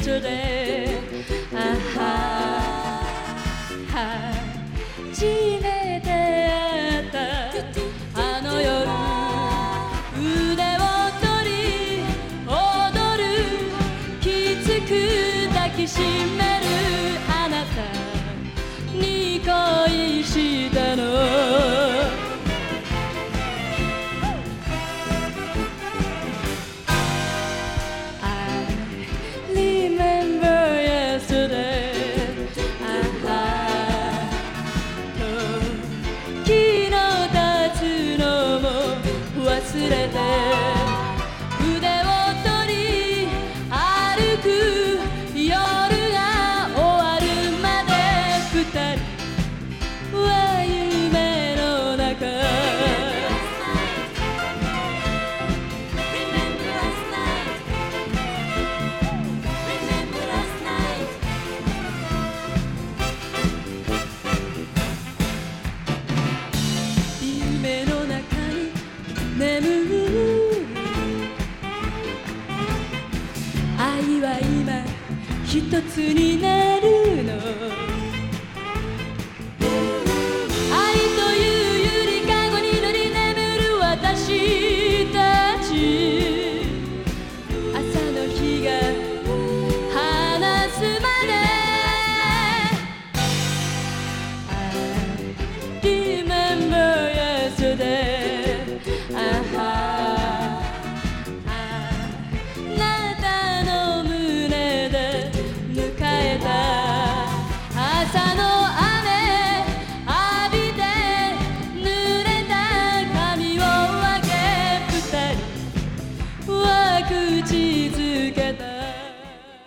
yesterday 初めて会ったあの夜腕を取り踊るきつく抱きしめるあなたに恋したの忘れて腕を取り歩く夜が終わるまで二人は夢の中夢の中に眠る愛は今一つになるの